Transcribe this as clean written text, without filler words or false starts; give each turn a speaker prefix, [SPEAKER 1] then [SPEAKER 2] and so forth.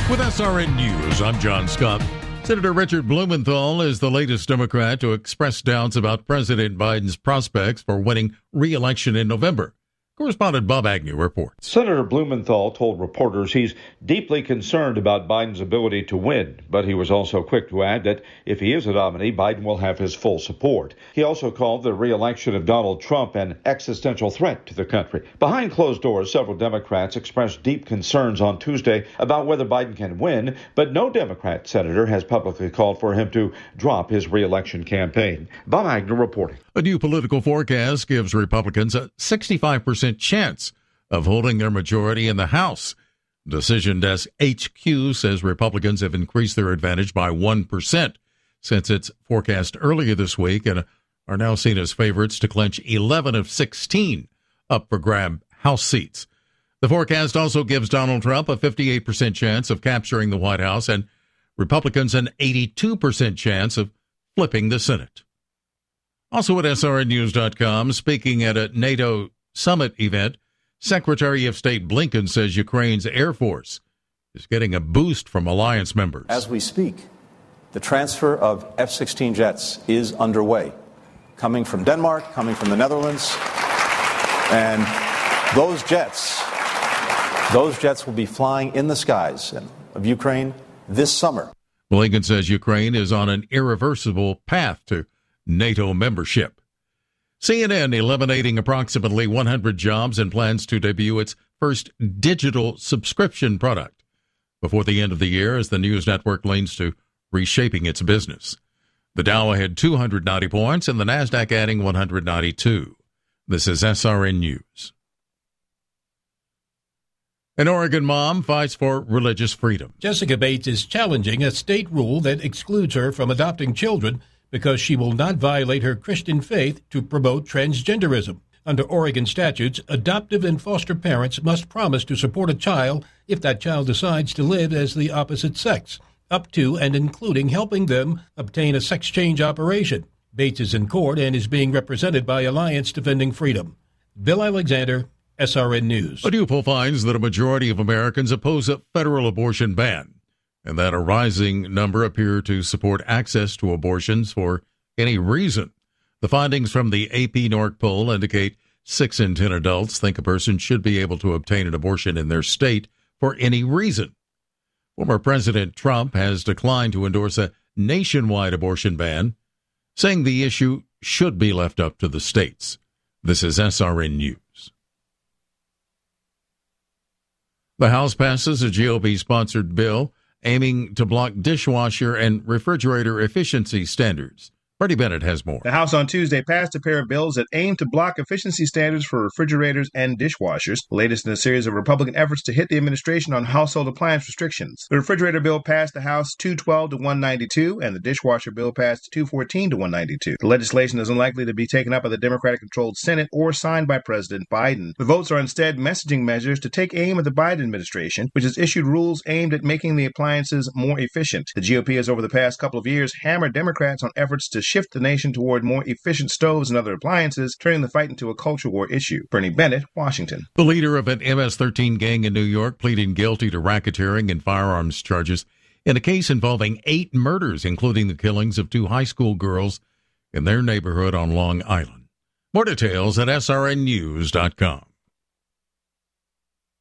[SPEAKER 1] With SRN News, I'm John Scott. Senator Richard Blumenthal is the latest Democrat to express doubts about President Biden's prospects for winning re-election in November. Correspondent Bob Agnew reports.
[SPEAKER 2] Senator Blumenthal told reporters he's deeply concerned about Biden's ability to win, but he was also quick to add that if he is a nominee, Biden will have his full support. He also called the re-election of Donald Trump an existential threat to the country. Behind closed doors, several Democrats expressed deep concerns on Tuesday about whether Biden can win, but no Democrat senator has publicly called for him to drop his re-election campaign. Bob Agnew reporting.
[SPEAKER 1] A new political forecast gives Republicans a 65% chance of holding their majority in the House. Decision Desk HQ says Republicans have increased their advantage by 1% since its forecast earlier this week and are now seen as favorites to clinch 11 of 16 up-for-grab House seats. The forecast also gives Donald Trump a 58% chance of capturing the White House and Republicans an 82% chance of flipping the Senate. Also at SRNnews.com, speaking at a NATO summit event, Secretary of State Blinken says Ukraine's Air Force is getting a boost from alliance members.
[SPEAKER 3] As we speak, the transfer of F-16 jets is underway, coming from Denmark, coming from the Netherlands, and those jets will be flying in the skies of Ukraine this summer.
[SPEAKER 1] Blinken says Ukraine is on an irreversible path to NATO membership. CNN eliminating approximately 100 jobs and plans to debut its first digital subscription product before the end of the year as the news network leans to reshaping its business. The Dow had 290 points and the Nasdaq adding 192. This is SRN News. An Oregon mom fights for religious freedom.
[SPEAKER 4] Jessica Bates is challenging a state rule that excludes her from adopting children because she will not violate her Christian faith to promote transgenderism. Under Oregon statutes, adoptive and foster parents must promise to support a child if that child decides to live as the opposite sex, up to and including helping them obtain a sex change operation. Bates is in court and is being represented by Alliance Defending Freedom. Bill Alexander, SRN News.
[SPEAKER 1] A new poll finds that a majority of Americans oppose a federal abortion ban, and that a rising number appear to support access to abortions for any reason. The findings from the AP NORC poll indicate 6 in 10 adults think a person should be able to obtain an abortion in their state for any reason. Former President Trump has declined to endorse a nationwide abortion ban, saying the issue should be left up to the states. This is SRN News. The House passes a GOP-sponsored bill aiming to block dishwasher and refrigerator efficiency standards. Freddie Bennett has more.
[SPEAKER 5] The House on Tuesday passed a pair of bills that aim to block efficiency standards for refrigerators and dishwashers, the latest in a series of Republican efforts to hit the administration on household appliance restrictions. The refrigerator bill passed the House 212 to 192, and the dishwasher bill passed 214 to 192. The legislation is unlikely to be taken up by the Democratic-controlled Senate or signed by President Biden. The votes are instead messaging measures to take aim at the Biden administration, which has issued rules aimed at making the appliances more efficient. The GOP has over the past couple of years hammered Democrats on efforts to shift the nation toward more efficient stoves and other appliances, turning the fight into a culture war issue. Bernie Bennett, Washington.
[SPEAKER 1] The leader of an MS-13 gang in New York pleading guilty to racketeering and firearms charges in a case involving 8 murders, including the killings of 2 high school girls in their neighborhood on Long Island. More details at srnnews.com.